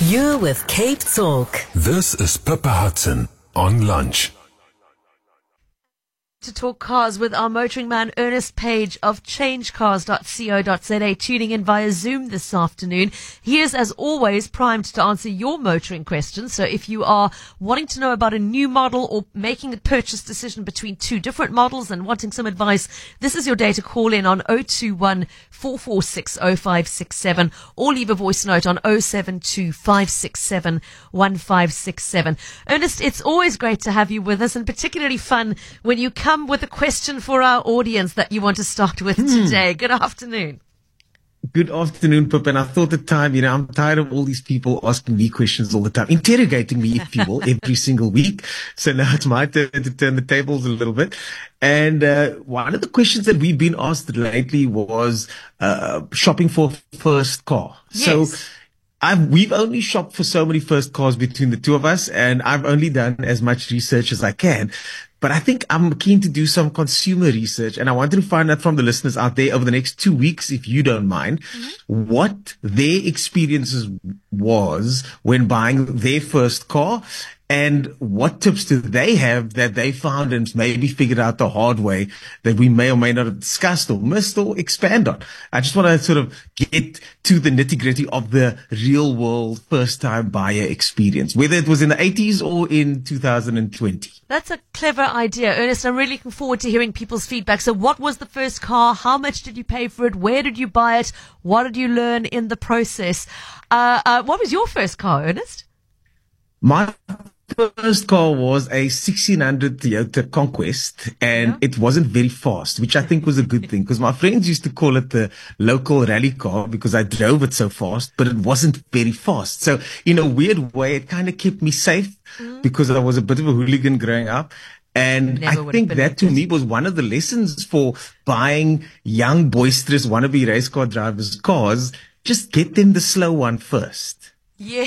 You're with Cape Talk. This is Pippa Hudson on lunch. To talk cars with our motoring man Ernest Page of changecars.co.za, tuning in via Zoom this afternoon. He is, as always, primed to answer your motoring questions. So if you are wanting to know about a new model or making a purchase decision between two different models and wanting some advice, this is your day to call in on 021 446 0567 or leave a voice note on 072 567 1567. Ernest, it's always great to have you with us, and particularly fun when you come with a question for our audience that you want to start with today. Good afternoon. Good afternoon, Pip. And I thought at the time, I'm tired of all these people asking me questions all the time, interrogating me, if you will, every single week. So now it's my turn to turn the tables a little bit. And one of the questions that we've been asked lately was shopping for first car. Yes. So we've only shopped for so many first cars between the two of us, and I've only done as much research as I can. But I think I'm keen to do some consumer research, and I wanted to find out from the listeners out there over the next 2 weeks, if you don't mind, what their experiences was when buying their first car, and what tips do they have that they found and maybe figured out the hard way that we may or may not have discussed or missed or expand on. I just want to sort of get to the nitty-gritty of the real world first-time buyer experience, whether it was in the 80s or in 2020. That's a clever idea, Ernest. I'm really looking forward to hearing people's feedback. So what was the first car? How much did you pay for it? Where did you buy it? What did you learn in the process? What was your first car, Ernest? My first car was a 1600 Toyota Conquest, and it wasn't very fast, which I think was a good thing, because my friends used to call it the local rally car because I drove it so fast, but it wasn't very fast. So in a weird way, it kind of kept me safe because I was a bit of a hooligan growing up. And I think that to me was one of the lessons for buying young, boisterous, wannabe race car drivers' cars. Just get them the slow one first. Yeah.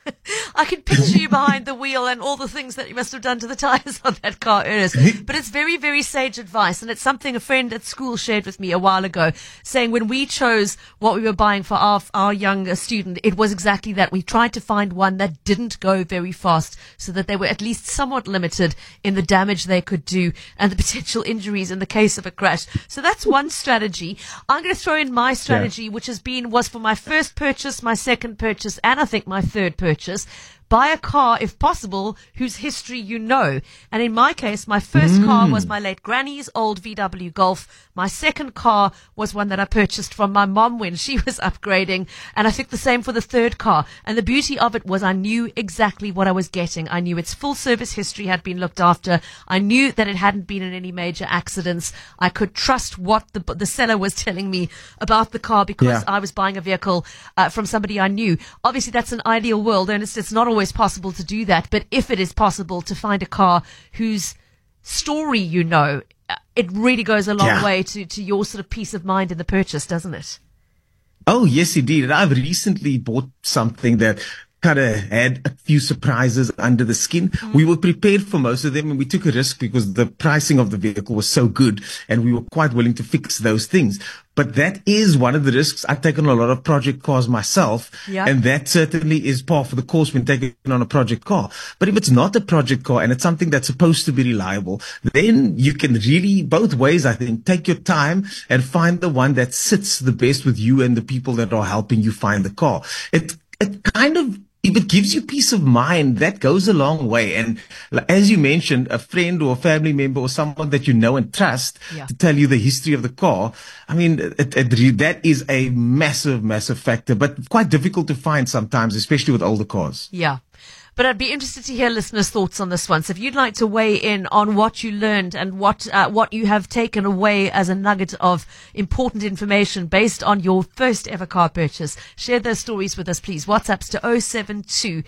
I can picture you behind the wheel and all the things that you must have done to the tires on that car, Ernest. But it's very, very sage advice. And it's something a friend at school shared with me a while ago, saying when we chose what we were buying for our young student, it was exactly that. We tried to find one that didn't go very fast so that they were at least somewhat limited in the damage they could do and the potential injuries in the case of a crash. So that's one strategy. I'm going to throw in my strategy, which was for my first purchase, my second purchase, and I think my third purchase. Buy a car, if possible, whose history you know. And in my case, my first car was my late granny's old VW Golf. My second car was one that I purchased from my mom when she was upgrading. And I think the same for the third car. And the beauty of it was I knew exactly what I was getting. I knew its full service history had been looked after. I knew that it hadn't been in any major accidents. I could trust what the seller was telling me about the car because I was buying a vehicle from somebody I knew. Obviously, that's an ideal world, and it's not always possible to do that, but if it is possible to find a car whose story you know, it really goes a long way to your sort of peace of mind in the purchase, doesn't it? Oh, yes, indeed. And I've recently bought something that kind of had a few surprises under the skin. We were prepared for most of them, and we took a risk because the pricing of the vehicle was so good, and we were quite willing to fix those things. But that is one of the risks. I've taken a lot of project cars myself, and that certainly is par for the course when taking on a project car. But if it's not a project car and it's something that's supposed to be reliable, then you can really, both ways, I think, take your time and find the one that sits the best with you and the people that are helping you find the car. It kind of, if it gives you peace of mind, that goes a long way. And as you mentioned, a friend or a family member or someone that you know and trust to tell you the history of the car, I mean, that is a massive, massive factor, but quite difficult to find sometimes, especially with older cars. Yeah. But I'd be interested to hear listeners' thoughts on this one. So if you'd like to weigh in on what you learned and what you have taken away as a nugget of important information based on your first ever car purchase, share those stories with us, please. WhatsApps to 072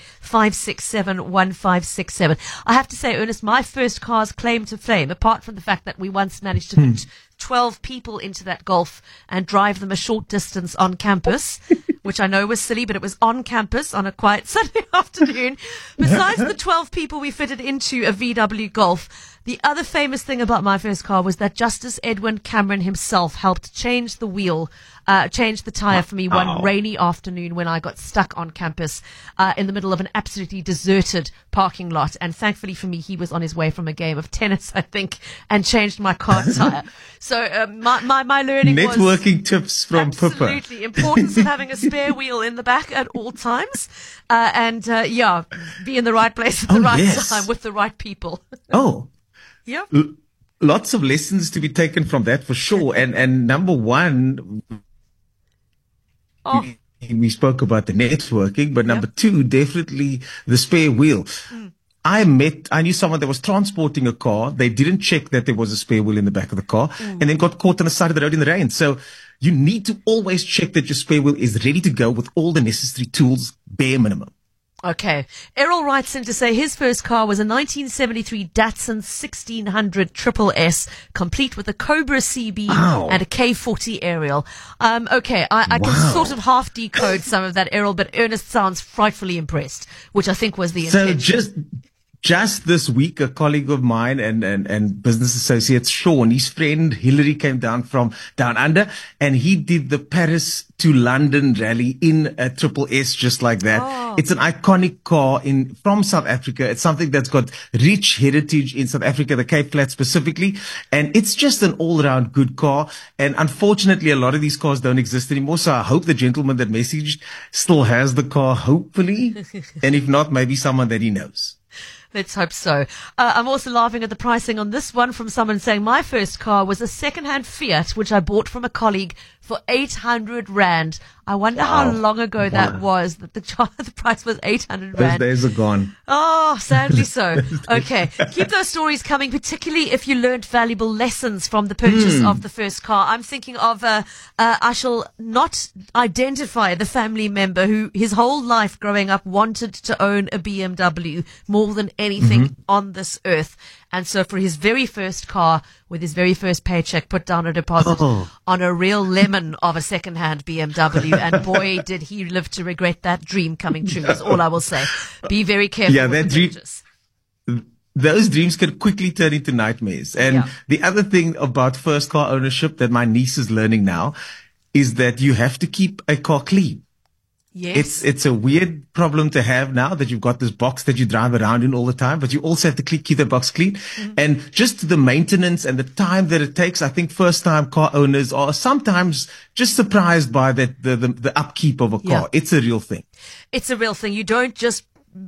567 1567. I have to say, Ernest, my first car's claim to fame, apart from the fact that we once managed to put 12 people into that Golf and drive them a short distance on campus, which I know was silly, but it was on campus on a quiet Sunday afternoon. Besides the 12 people we fitted into a VW Golf, The other famous thing about my first car was that Justice Edwin Cameron himself helped change the wheel, change the tire for me one rainy afternoon when I got stuck on campus in the middle of an absolutely deserted parking lot. And thankfully for me, he was on his way from a game of tennis, I think, and changed my car tire. So my learning was networking tips from Pippa. Absolutely. Importance of having a spare wheel in the back at all times. And be in the right place at the right time with the right people. Yeah. Lots of lessons to be taken from that for sure. And number one, we spoke about the networking, but number two, definitely the spare wheel. I knew someone that was transporting a car. They didn't check that there was a spare wheel in the back of the car and then got caught on the side of the road in the rain. So you need to always check that your spare wheel is ready to go with all the necessary tools, bare minimum. Okay. Errol writes in to say his first car was a 1973 Datsun 1600 Triple S, complete with a Cobra CB and a K40 aerial. Okay. I can sort of half decode some of that, Errol, but Ernest sounds frightfully impressed, which I think was the intention. So just this week, a colleague of mine and business associate, Sean, his friend Hillary came down from down under, and he did the Paris to London rally in a Triple S just like that. It's an iconic car from South Africa. It's something that's got rich heritage in South Africa, the Cape Flats specifically. And it's just an all-around good car. And unfortunately, a lot of these cars don't exist anymore. So I hope the gentleman that messaged still has the car, hopefully. And if not, maybe someone that he knows. Let's hope so. I'm also laughing at the pricing on this one from someone saying my first car was a second-hand Fiat, which I bought from a colleague for 800 Rand. I wonder how long ago that was that the price was 800 Rand. Those days are gone. Oh, sadly so. Okay. Keep those stories coming, particularly if you learned valuable lessons from the purchase of the first car. I'm thinking of, I shall not identify the family member who his whole life growing up wanted to own a BMW more than anything on this earth. And so for his very first car, with his very first paycheck, put down a deposit on a real lemon of a second-hand BMW. And boy, did he live to regret that dream coming true, is all I will say. Be very careful with the purchase. Those dreams can quickly turn into nightmares. And the other thing about first car ownership that my niece is learning now is that you have to keep a car clean. Yes. It's a weird problem to have now that you've got this box that you drive around in all the time, but you also have to keep the box clean. And just the maintenance and the time that it takes, I think first time car owners are sometimes just surprised by the upkeep of a car. Yeah. It's a real thing. It's a real thing. You don't just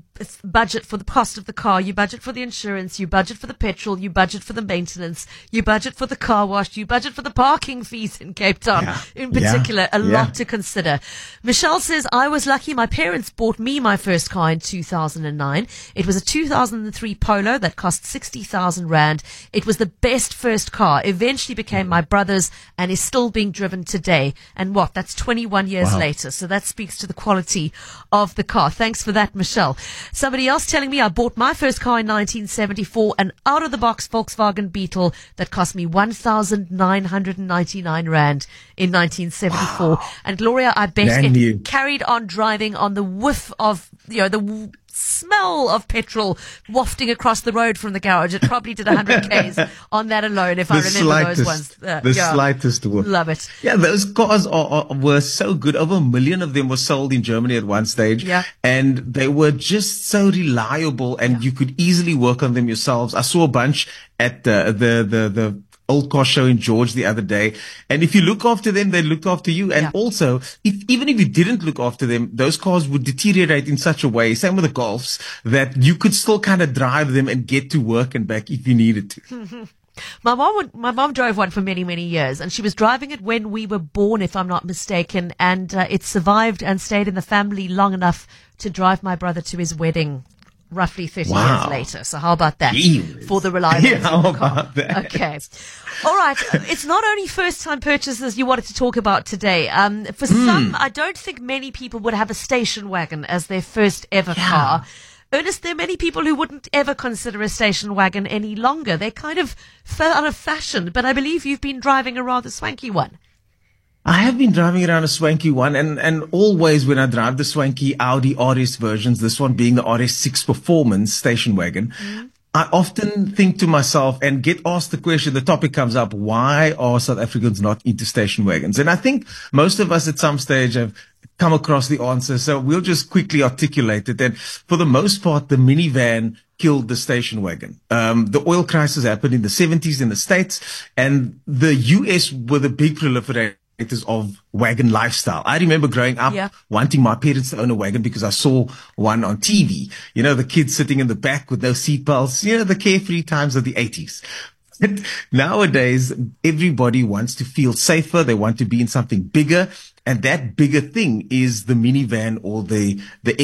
budget for the cost of the car. You budget for the insurance. You budget for the petrol. You budget for the maintenance. You budget for the car wash. You budget for the parking fees in Cape Town. In particular, a lot to consider. Michelle says, I was lucky. My parents bought me my first car in 2009. It was a 2003 Polo that cost 60,000 Rand. It was the best first car. Eventually became my brother's and is still being driven today. And that's 21 years later. So that speaks to the quality of the car. Thanks for that, Michelle. Somebody else telling me I bought my first car in 1974, an out-of-the-box Volkswagen Beetle that cost me 1,999 Rand in 1974. And Gloria, I bet it carried on driving on the whiff of, the smell of petrol wafting across the road from the garage. It probably did 100 Ks on that alone, if I remember those ones. The slightest whiff. Love it. Yeah, those cars were so good. Over 1 million of them were sold in Germany at one stage. Yeah. And they were just so reliable, and you could easily work on them yourselves. I saw a bunch at the old car show in George the other day. And if you look after them, they look after you. And also, even if you didn't look after them, those cars would deteriorate in such a way, same with the Golfs, that you could still kind of drive them and get to work and back if you needed to. My mom drove one for many, many years, and she was driving it when we were born, if I'm not mistaken, and it survived and stayed in the family long enough to drive my brother to his wedding roughly 30 years later. So how about that for the reliability of the car? Okay. All right. It's not only first-time purchases you wanted to talk about today. For some, I don't think many people would have a station wagon as their first ever car. Ernest, there are many people who wouldn't ever consider a station wagon any longer. They kind of fell out of fashion, but I believe you've been driving a rather swanky one. I have been driving around a swanky one, and always when I drive the swanky Audi RS versions, this one being the RS6 Performance station wagon, I often think to myself and get asked the question, the topic comes up, why are South Africans not into station wagons? And I think most of us at some stage have come across the answer. So we'll just quickly articulate it. And for the most part, the minivan killed the station wagon. The oil crisis happened in the 70s in the States, and the US were the big proliferators of wagon lifestyle. I remember growing up wanting my parents to own a wagon because I saw one on TV. You know, the kids sitting in the back with no seatbelts, you know, the carefree times of the 80s. But nowadays, everybody wants to feel safer. They want to be in something bigger. And that bigger thing is the minivan or the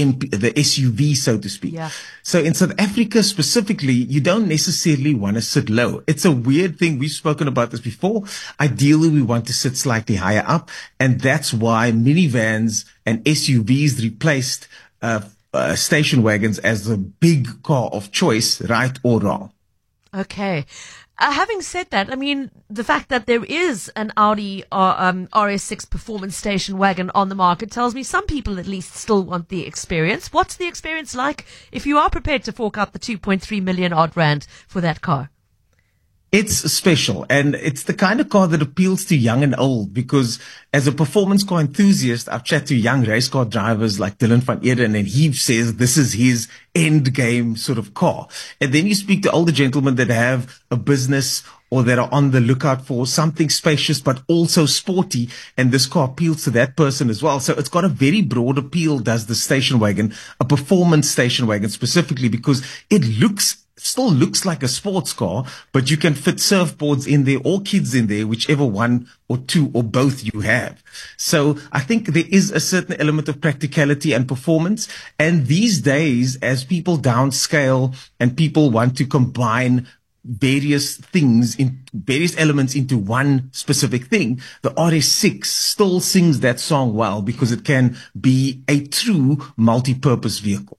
SUV, so to speak. Yeah. So in South Africa specifically, you don't necessarily want to sit low. It's a weird thing. We've spoken about this before. Ideally, we want to sit slightly higher up. And that's why minivans and SUVs replaced station wagons as the big car of choice, right or wrong. Okay. Having said that, I mean, the fact that there is an Audi RS6 performance station wagon on the market tells me some people at least still want the experience. What's the experience like if you are prepared to fork out the 2.3 million odd rand for that car? It's special, and it's the kind of car that appeals to young and old, because as a performance car enthusiast, I've chatted to young race car drivers like Dylan van Eden, and he says this is his end game sort of car. And then you speak to older gentlemen that have a business or that are on the lookout for something spacious but also sporty, and this car appeals to that person as well. So it's got a very broad appeal, does the station wagon, a performance station wagon specifically, because it still looks like a sports car, but you can fit surfboards in there or kids in there, whichever one or two or both you have. So I think there is a certain element of practicality and performance. And these days, as people downscale and people want to combine various things in various elements into one specific thing, the RS6 still sings that song well, because it can be a true multi-purpose vehicle.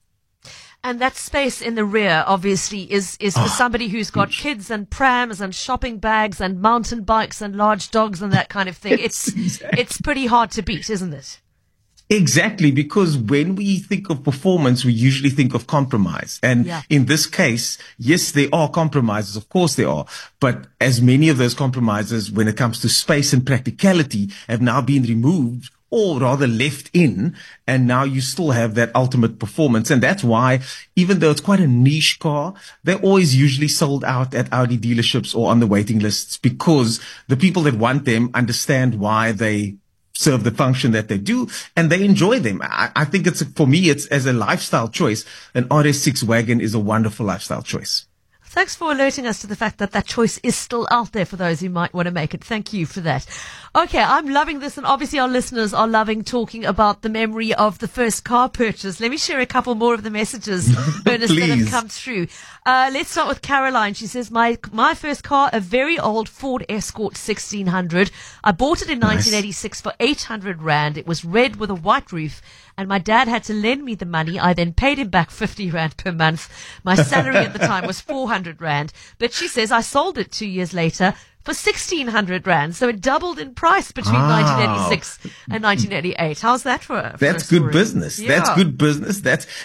And that space in the rear, obviously, is for somebody who's got kids and prams and shopping bags and mountain bikes and large dogs and that kind of thing. It's pretty hard to beat, isn't it? Exactly, because when we think of performance, we usually think of compromise. And in this case, yes, there are compromises. Of course there are. But as many of those compromises, when it comes to space and practicality, have now been removed, or rather left in, and now you still have that ultimate performance. And that's why, even though it's quite a niche car, they're always usually sold out at Audi dealerships or on the waiting lists, because the people that want them understand why they serve the function that they do, and they enjoy them. I think for me, it's as a lifestyle choice, an RS6 wagon is a wonderful lifestyle choice. Thanks for alerting us to the fact that that choice is still out there for those who might want to make it. Thank you for that. Okay, I'm loving this, and obviously our listeners are loving talking about the memory of the first car purchase. Let me share a couple more of the messages, Ernest, that have come through. Let's start with Caroline. She says, my first car, a very old Ford Escort 1600. I bought it in 1986 for 800 Rand. It was red with a white roof, and my dad had to lend me the money. I then paid him back 50 Rand per month. My salary at the time was 400 Rand. But she says I sold it 2 years later for 1,600 Rand. So it doubled in price between 1986 and 1988. How's that for That's good business. Yeah. That's good business.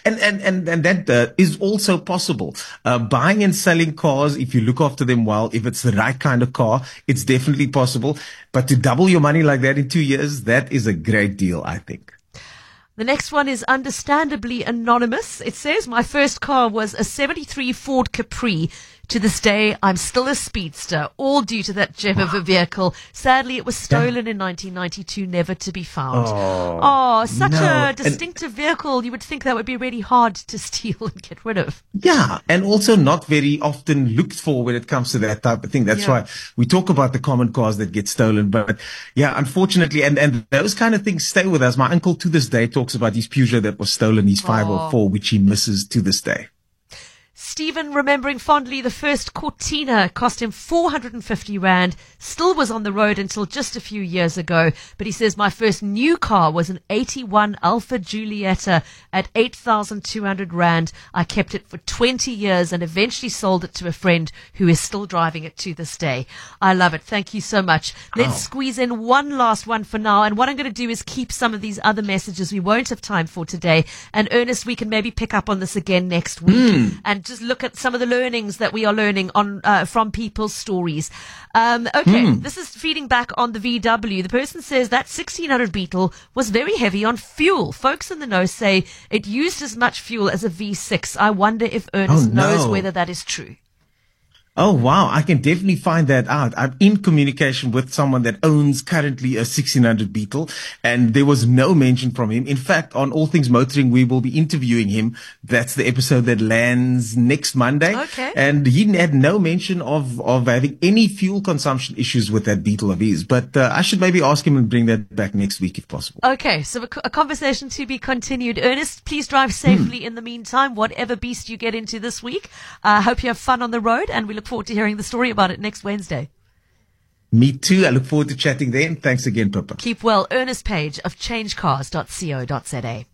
And that is also possible. Buying and selling cars, if you look after them well, if it's the right kind of car, it's definitely possible. But to double your money like that in 2 years, that is a great deal, I think. The next one is understandably anonymous. It says, my first car was a 73 Ford Capri. To this day, I'm still a speedster, all due to that gem of a vehicle. Sadly, it was stolen in 1992, never to be found. Such a distinctive vehicle. You would think that would be really hard to steal and get rid of. Yeah, and also not very often looked for when it comes to that type of thing. That's why we talk about the common cars that get stolen. But yeah, unfortunately, and those kind of things stay with us. My uncle to this day talks about his Peugeot that was stolen, his 504, which he misses to this day. Stephen, remembering fondly the first Cortina, cost him 450 Rand, still was on the road until just a few years ago. But he says, my first new car was an 81 Alfa Giulietta at 8,200 Rand. I kept it for 20 years and eventually sold it to a friend who is still driving it to this day. I love it. Thank you so much. Let's squeeze in one last one for now. And what I'm going to do is keep some of these other messages we won't have time for today. And Ernest, we can maybe pick up on this again next week and just look at some of the learnings that we are learning on from people's stories. Okay, this is feeding back on the VW. The person says that 1600 Beetle was very heavy on fuel. Folks in the know say it used as much fuel as a V6. I wonder if Ernest knows whether that is true. Oh, wow. I can definitely find that out. I'm in communication with someone that owns currently a 1600 Beetle, and there was no mention from him. In fact, on All Things Motoring, we will be interviewing him. That's the episode that lands next Monday. Okay. And he had no mention of having any fuel consumption issues with that Beetle of his. But I should maybe ask him and bring that back next week if possible. Okay, so a conversation to be continued. Ernest, please drive safely in the meantime, whatever beast you get into this week. I hope you have fun on the road, and we look forward to hearing the story about it next Wednesday. Me too. I look forward to chatting then. Thanks again, Pippa. Keep well. Ernest Page of changecars.co.za.